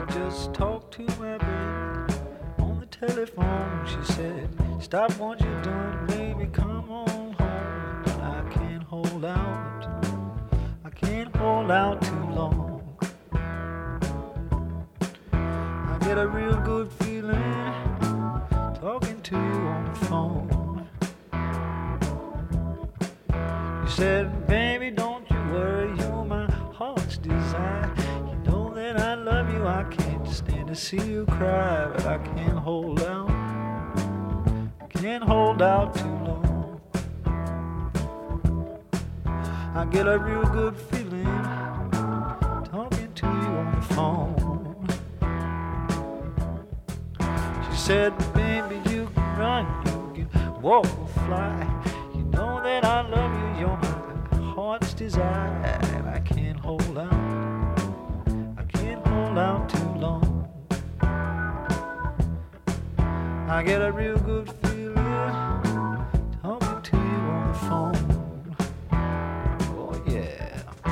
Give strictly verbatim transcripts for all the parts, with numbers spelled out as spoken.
just talked to my baby on the telephone. She said, stop what you're doing, baby, come on home. But I can't hold out, I can't hold out too long. I get a real good feeling talking to you on the phone. You said, baby, don't you worry, you're my heart's desire. You know that I love you, I can't stand to see you cry. But I can't hold out, I can't hold out too long. I get a real good feeling talking to you on the phone. She said, baby, you can run, you can walk or fly. You know that I love you, you're my heart's desire. And I can't hold out, I can't hold out too long. I get a real good feeling talking to you on the phone. Oh yeah.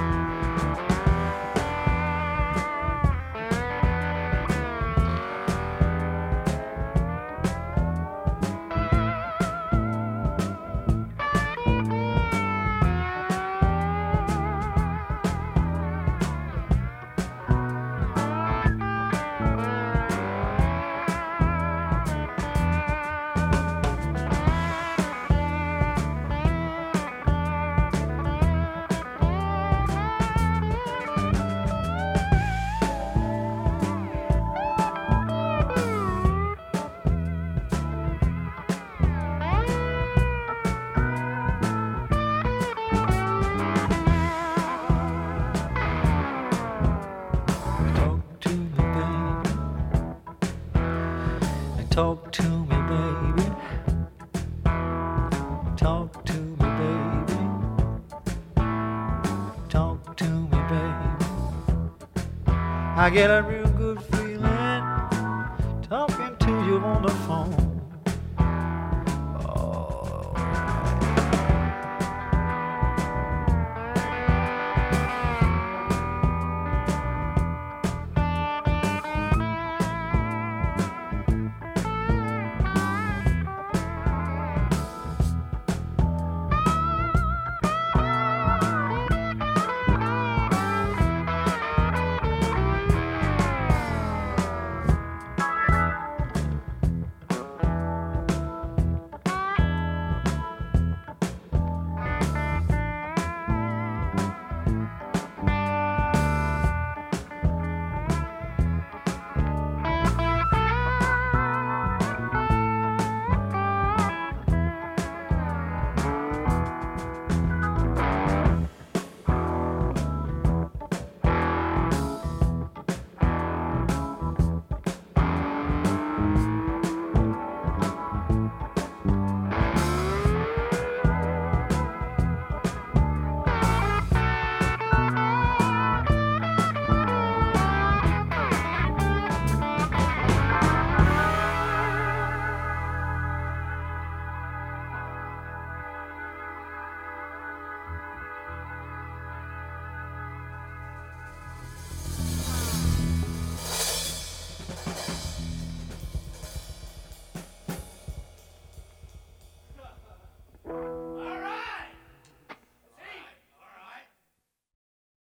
Talk to me, baby. Talk to me, baby. Talk to me, baby. I get a real good feeling talking to you on the phone.